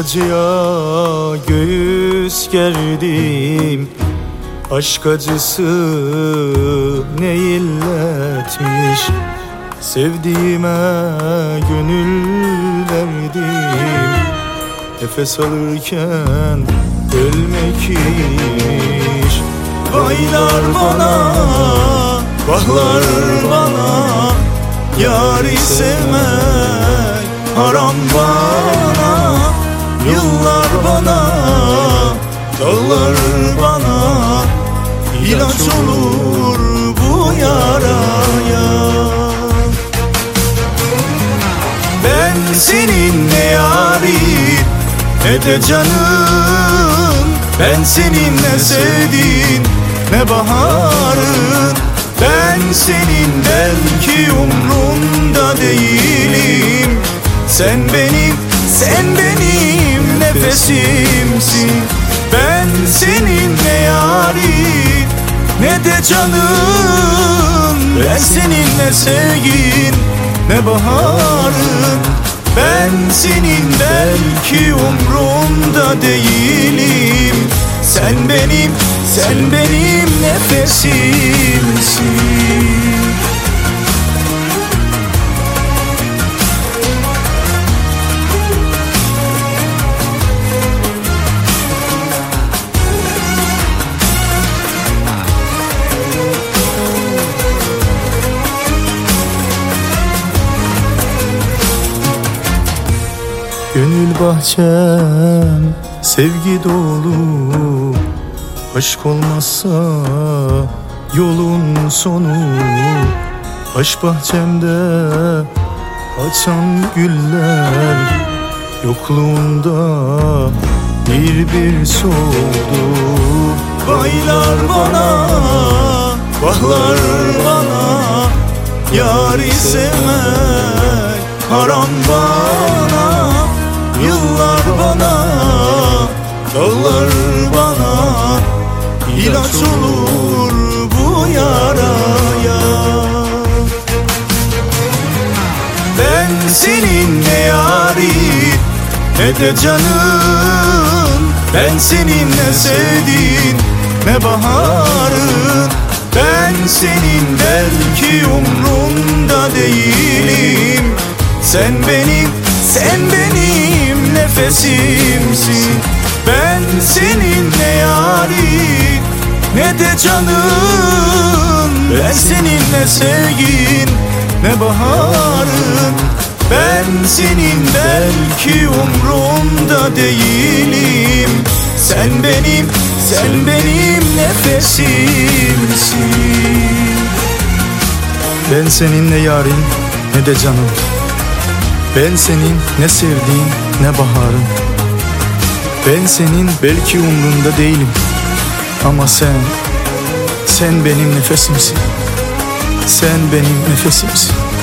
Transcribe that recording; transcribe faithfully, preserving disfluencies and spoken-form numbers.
acıya göğüs gerdim. Aşk acısı ne illetmiş, sevdiğime gönül verdim. Nefes alırken ölmek imiş. Aylar bana, bahlar bana, yâri sevmek haram bana. Yıllar bana, dağlar bana, ilaç olur bu yaraya. Ben seninle yarim, ne de canım. Ben seninle sevdiğin ne baharın. Ben senin belki umrunda değilim. Sen benim, sen benim nefesimsin. Ben seninle yarim, ne de canım. Ben seninle sevgin ne baharın. Ben senin belki umrunda değilim. Sen benim, sen benim nefesimsin. Gönül bahçem sevgi dolu. Aşk olmazsa yolun sonu. Aşk bahçemde açan güller yokluğunda bir bir soldu. Baylar bana, bahlar bana, yâri sevmek haram bana. Yıllar bana, dağlar bana, ilaç olur bu yaraya. Ben seninle yarim, ne de canım. Ben seninle sevdiğin ne baharın. Ben senin belki umrunda değilim. Sen benim, sen benim nefesimsin. Ben seninle yarim, ne de canım. Ben seninle sevgin ne baharın. Ben senin belki umrunda değilim. Sen benim, sen benim nefesimsin. Ben seninle yarim, ne de canım. Ben senin ne sevdiğin ne baharın. Ben senin belki umrunda değilim. Ama sen, sen benim nefesimsin. Sen benim nefesimsin.